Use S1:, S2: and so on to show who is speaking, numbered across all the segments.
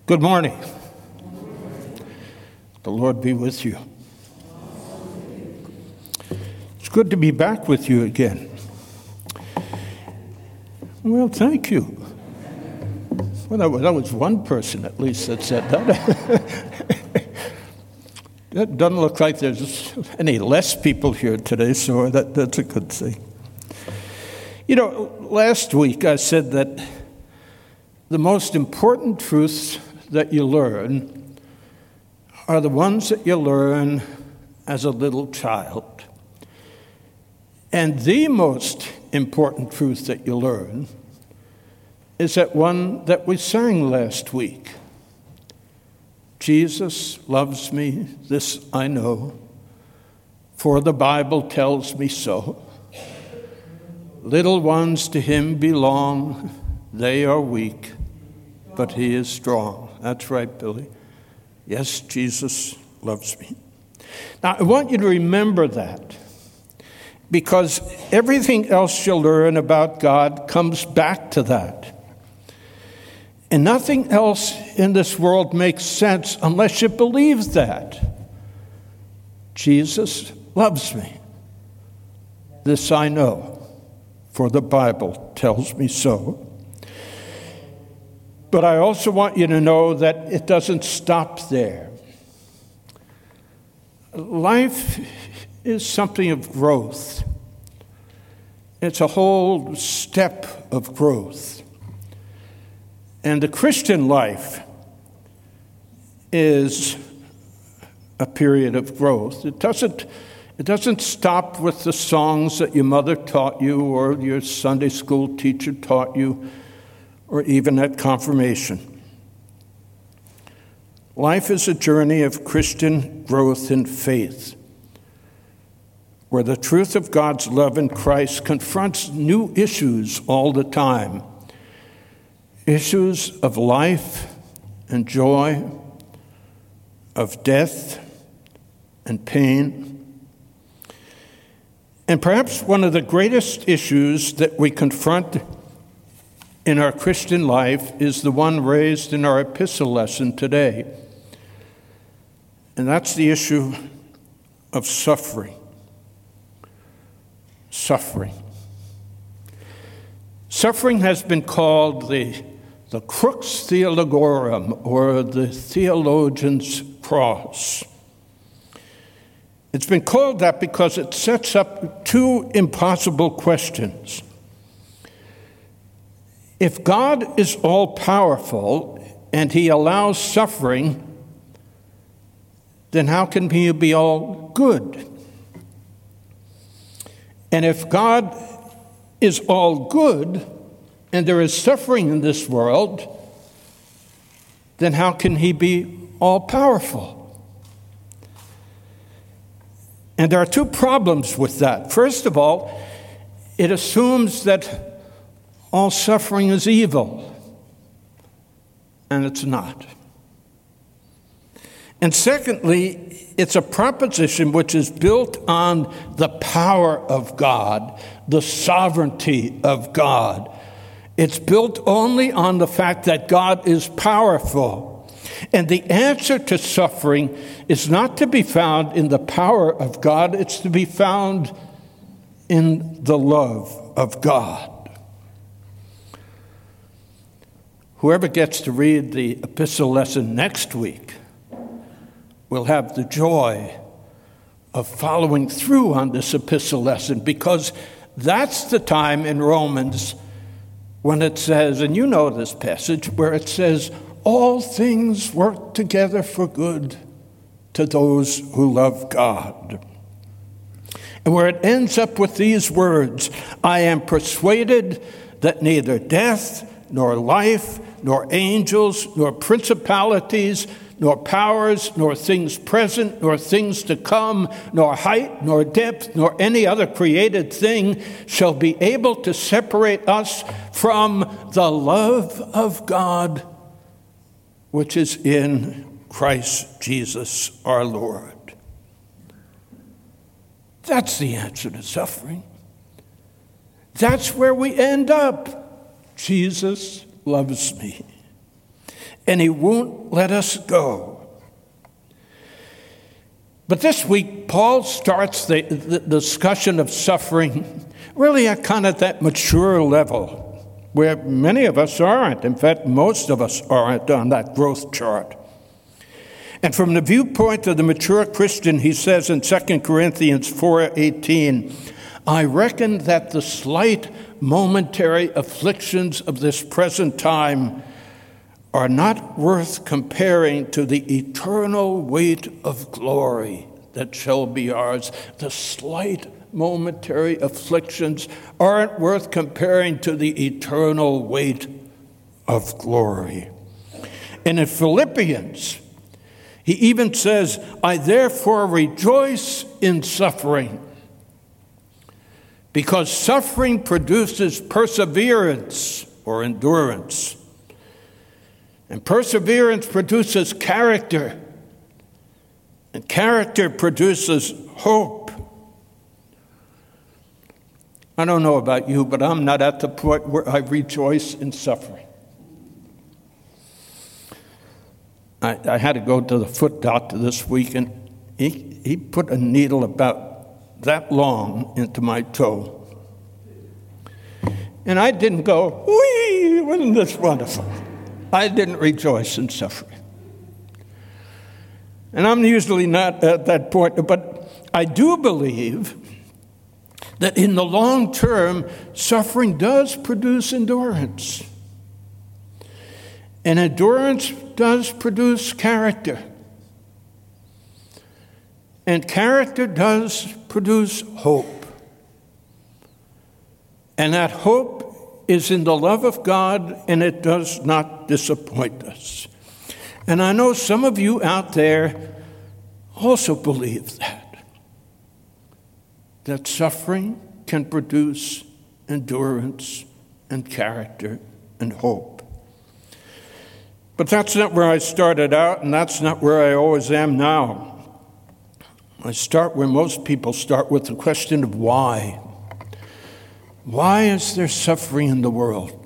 S1: Good morning. The Lord be with you. It's good to be back with you again. Well, thank you. Well, that was one person at least that said that. It doesn't look like there's any less people here today, so that's a good thing. You know, last week I said that the most important truths that you learn are the ones that you learn as a little child. And the most important truth that you learn is that one that we sang last week. Jesus loves me, this I know, for the Bible tells me so. Little ones to him belong, they are weak, but he is strong. That's right, Billy. Yes, Jesus loves me. Now, I want you to remember that, because everything else you'll learn about God comes back to that. And nothing else in this world makes sense unless you believe that. Jesus loves me. This I know, for the Bible tells me so. But I also want you to know that it doesn't stop there. Life is something of growth. It's a whole step of growth. And the Christian life is a period of growth. It doesn't stop with the songs that your mother taught you or your Sunday school teacher taught you, or even at confirmation. Life is a journey of Christian growth in faith, where the truth of God's love in Christ confronts new issues all the time. Issues of life and joy, of death and pain. And perhaps one of the greatest issues that we confront in our Christian life is the one raised in our epistle lesson today. And that's the issue of suffering. Suffering. Suffering has been called the crux theologorum, or the theologian's cross. It's been called that because it sets up two impossible questions. If God is all-powerful and he allows suffering, then how can he be all good? And if God is all good and there is suffering in this world, then how can he be all-powerful? And there are two problems with that. First of all, it assumes that all suffering is evil, and it's not. And secondly, it's a proposition which is built on the power of God, the sovereignty of God. It's built only on the fact that God is powerful. And the answer to suffering is not to be found in the power of God, it's to be found in the love of God. Whoever gets to read the epistle lesson next week will have the joy of following through on this epistle lesson, because that's the time in Romans when it says, and you know this passage, where it says, all things work together for good to those who love God. And where it ends up with these words, I am persuaded that neither death, nor life, nor angels, nor principalities, nor powers, nor things present, nor things to come, nor height, nor depth, nor any other created thing shall be able to separate us from the love of God, which is in Christ Jesus our Lord. That's the answer to suffering. That's where we end up. Jesus loves me. and he won't let us go. But this week, Paul starts the discussion of suffering really at kind of that mature level, where many of us aren't. In fact, most of us aren't on that growth chart. And from the viewpoint of the mature Christian, he says in 2 Corinthians 4:18, I reckon that the slight momentary afflictions of this present time are not worth comparing to the eternal weight of glory that shall be ours. The slight momentary afflictions aren't worth comparing to the eternal weight of glory. And in Philippians, he even says, I therefore rejoice in suffering, because suffering produces perseverance or endurance. And perseverance produces character, and character produces hope. I don't know about you, but I'm not at the point where I rejoice in suffering. I had to go to the foot doctor this week, and he put a needle about that long into my toe. And I didn't go, whee, wasn't this wonderful? I didn't rejoice in suffering. And I'm usually not at that point, but I do believe that in the long term, suffering does produce endurance. And endurance does produce character. And character does produce hope. And that hope is in the love of God, and it does not disappoint us. And I know some of you out there also believe that suffering can produce endurance and character and hope. But that's not where I started out, and that's not where I always am now. I start where most people start, with the question of why. Why is there suffering in the world?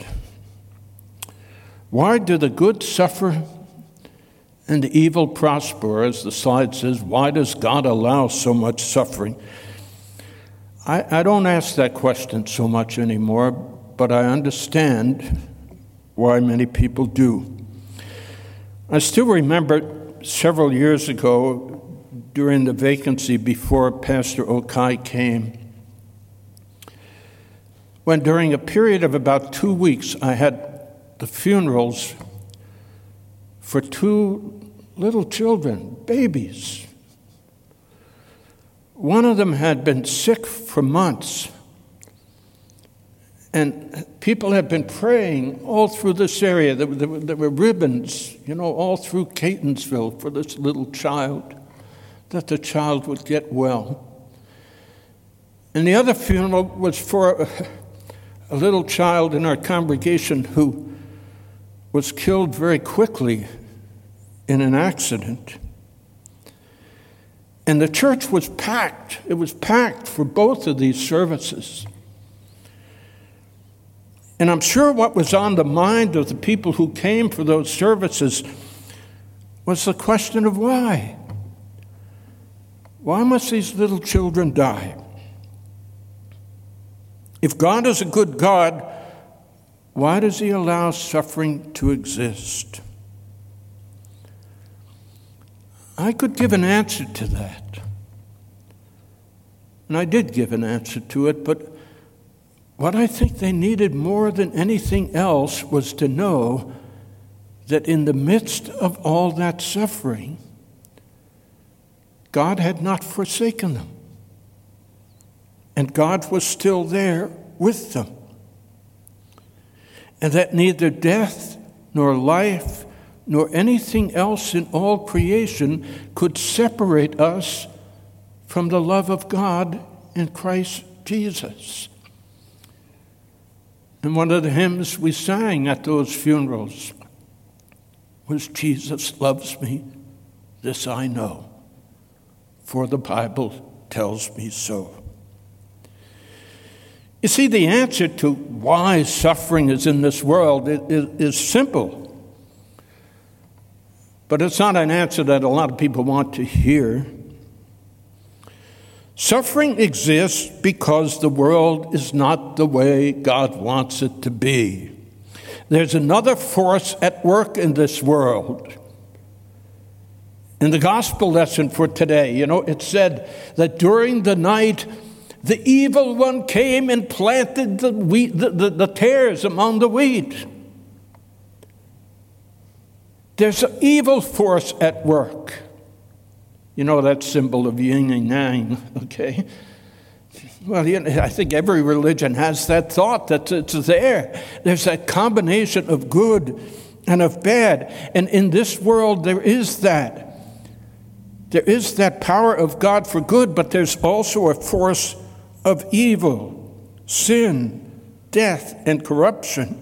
S1: Why do the good suffer and the evil prosper? As the slide says, why does God allow so much suffering? I don't ask that question so much anymore, but I understand why many people do. I still remember several years ago, during the vacancy before Pastor Okai came, when during a period of about 2 weeks, I had the funerals for 2 little children, babies. One of them had been sick for months, and people had been praying all through this area. There were ribbons, all through Catonsville for this little child, that the child would get well. And the other funeral was for a little child in our congregation who was killed very quickly in an accident. And the church was packed. It was packed for both of these services. And I'm sure what was on the mind of the people who came for those services was the question of why. Why must these little children die? If God is a good God, why does he allow suffering to exist? I could give an answer to that. And I did give an answer to it, but what I think they needed more than anything else was to know that in the midst of all that suffering, God had not forsaken them. And God was still there with them. And that neither death nor life nor anything else in all creation could separate us from the love of God in Christ Jesus. And one of the hymns we sang at those funerals was, Jesus loves me, this I know, for the Bible tells me so. You see, the answer to why suffering is in this world is simple. but it's not an answer that a lot of people want to hear. Suffering exists because the world is not the way God wants it to be. There's another force at work in this world. In the gospel lesson for today, it said that during the night, the evil one came and planted the tares among the wheat. There's an evil force at work. That symbol of yin and yang, okay? Well, I think every religion has that thought that it's there. There's that combination of good and of bad. And in this world, there is that. There is that power of God for good, but there's also a force of evil, sin, death, and corruption.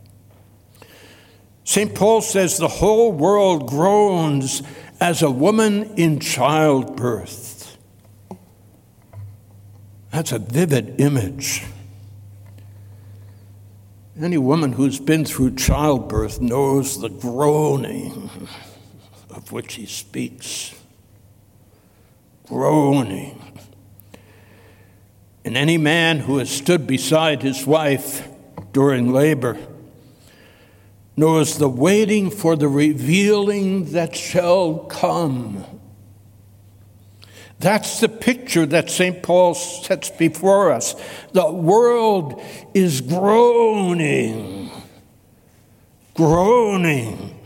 S1: St. Paul says the whole world groans as a woman in childbirth. That's a vivid image. Any woman who's been through childbirth knows the groaning of which he speaks. Groaning. And any man who has stood beside his wife during labor knows the waiting for the revealing that shall come. That's the picture that St. Paul sets before us. The world is groaning. Groaning.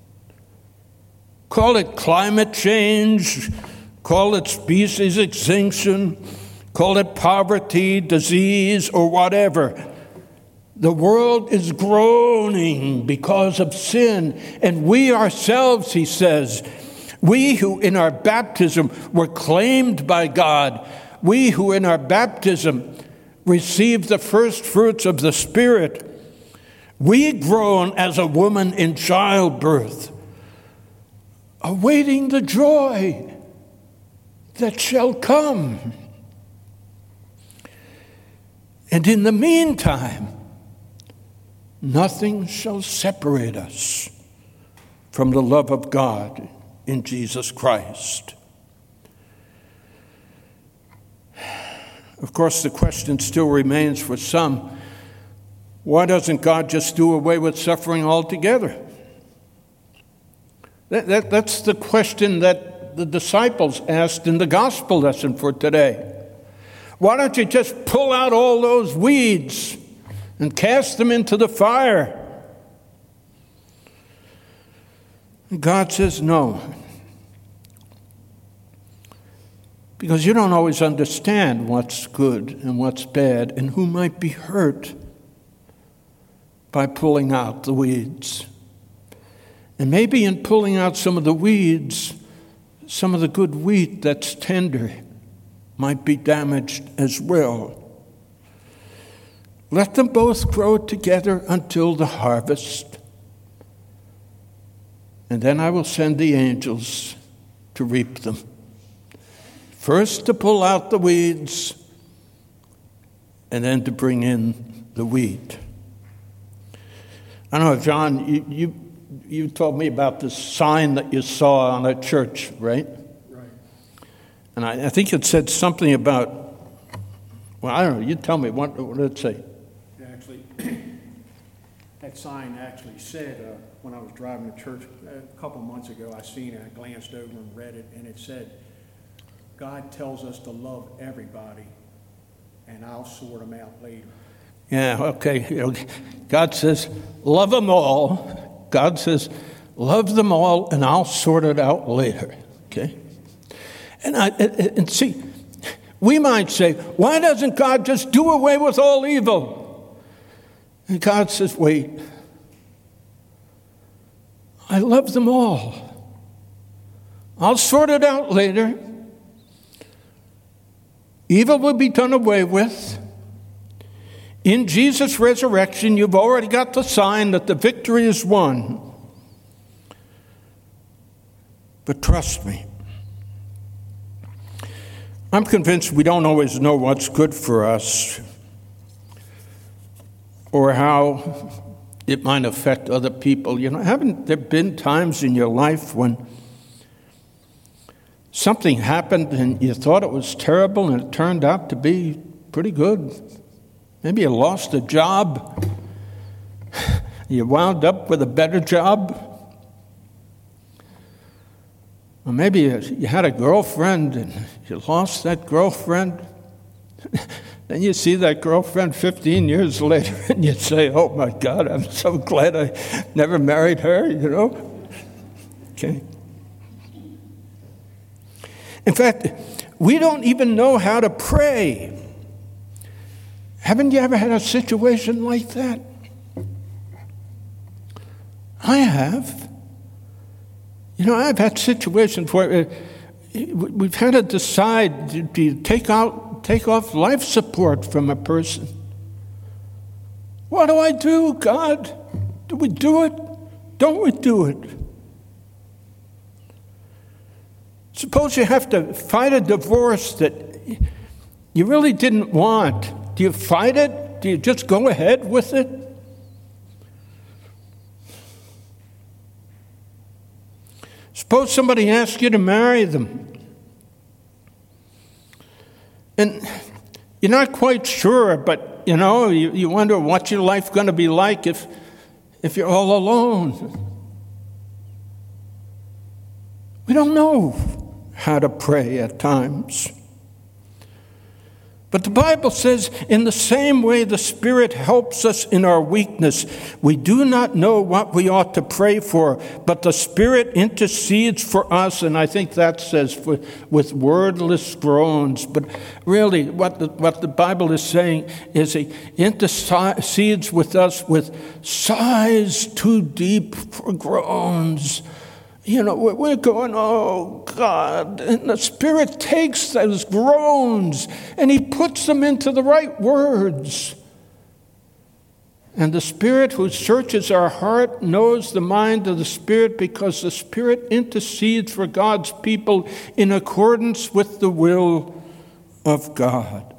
S1: Call it climate change, call it species extinction, call it poverty, disease, or whatever. The world is groaning because of sin, and we ourselves, he says, we who in our baptism were claimed by God, we who in our baptism received the first fruits of the Spirit, we groan as a woman in childbirth, awaiting the joy that shall come. And in the meantime, nothing shall separate us from the love of God in Jesus Christ. Of course, the question still remains for some, why doesn't God just do away with suffering altogether? That's the question that the disciples asked in the gospel lesson for today. Why don't you just pull out all those weeds and cast them into the fire? And God says no. Because you don't always understand what's good and what's bad and who might be hurt by pulling out the weeds. And maybe in pulling out some of the weeds, some of the good wheat that's tender might be damaged as well. Let them both grow together until the harvest. And then I will send the angels to reap them. First to pull out the weeds, and then to bring in the wheat. I don't know, John, you told me about this sign that you saw on a church, right?
S2: Right.
S1: And I think it said something about, well, I don't know, you tell me, what did it say?
S2: Actually, that sign actually said, when I was driving to church a couple months ago, I seen it, I glanced over and read it, and it said, God tells us to love everybody, and I'll sort them out later.
S1: Yeah, okay. God says, love them all. God says, love them all, and I'll sort it out later. Okay? And see, we might say, why doesn't God just do away with all evil? And God says, wait. I love them all. I'll sort it out later. Evil will be done away with. In Jesus' resurrection, you've already got the sign that the victory is won. But trust me, I'm convinced we don't always know what's good for us or how it might affect other people. Haven't there been times in your life when something happened and you thought it was terrible and it turned out to be pretty good? Maybe you lost a job. You wound up with a better job. Or maybe you had a girlfriend and you lost that girlfriend. Then you see that girlfriend 15 years later and you say, oh my God, I'm so glad I never married her, Okay. In fact, we don't even know how to pray. Haven't you ever had a situation like that? I have. I've had situations where we've had to decide to take off life support from a person. What do I do, God? Do we do it? Don't we do it? Suppose you have to fight a divorce that you really didn't want. Do you fight it? Do you just go ahead with it? Suppose somebody asks you to marry them, and you're not quite sure, but you wonder what's your life going to be like if you're all alone. We don't know how to pray at times. But the Bible says, in the same way the Spirit helps us in our weakness, we do not know what we ought to pray for, but the Spirit intercedes for us, and I think that says with wordless groans. But really, what the Bible is saying is He intercedes with us with sighs too deep for groans. We're going, oh, God. And the Spirit takes those groans and He puts them into the right words. And the Spirit who searches our heart knows the mind of the Spirit, because the Spirit intercedes for God's people in accordance with the will of God.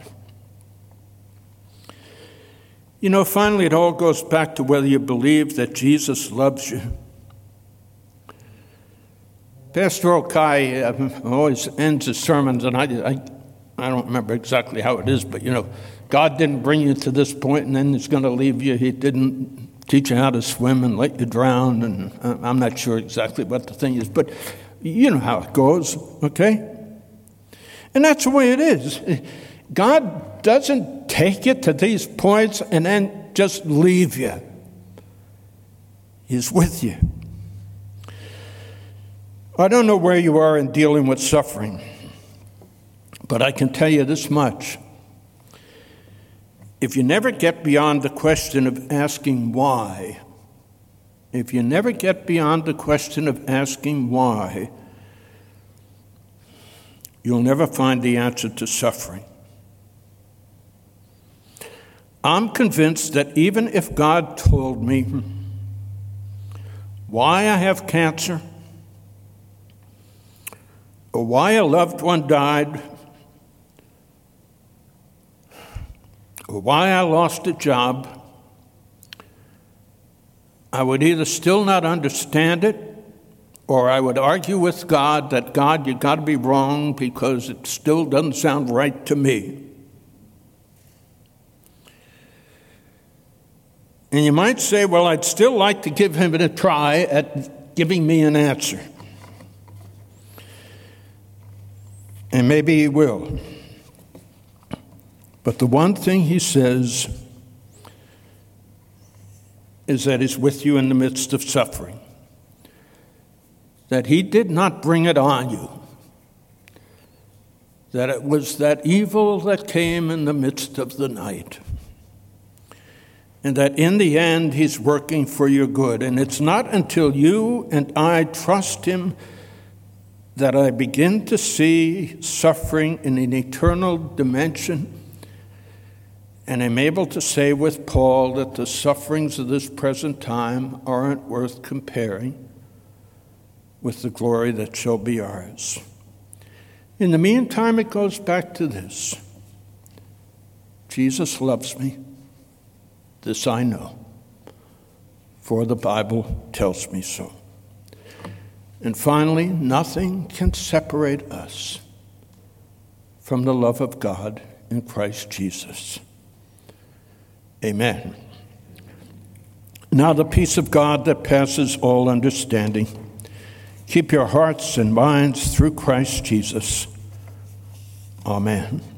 S1: Finally, it all goes back to whether you believe that Jesus loves you. Pastor Okai always ends his sermons, and I don't remember exactly how it is, but God didn't bring you to this point and then He's going to leave you. He didn't teach you how to swim and let you drown, and I'm not sure exactly what the thing is, but you know how it goes, okay? And that's the way it is. God doesn't take you to these points and then just leave you. He's with you. I don't know where you are in dealing with suffering, but I can tell you this much. If you never get beyond the question of asking why, you'll never find the answer to suffering. I'm convinced that even if God told me why I have cancer, or why a loved one died, or why I lost a job, I would either still not understand it, or I would argue with God that, God, you got to be wrong because it still doesn't sound right to me. And you might say, well, I'd still like to give Him a try at giving me an answer. And maybe He will. But the one thing He says is that He's with you in the midst of suffering. That He did not bring it on you. That it was that evil that came in the midst of the night. And that in the end He's working for your good. And it's not until you and I trust Him that I begin to see suffering in an eternal dimension, and I'm able to say with Paul that the sufferings of this present time aren't worth comparing with the glory that shall be ours. In the meantime, it goes back to this. Jesus loves me. This I know. for the Bible tells me so. And finally, nothing can separate us from the love of God in Christ Jesus. Amen. Now the peace of God that passes all understanding, keep your hearts and minds through Christ Jesus. Amen.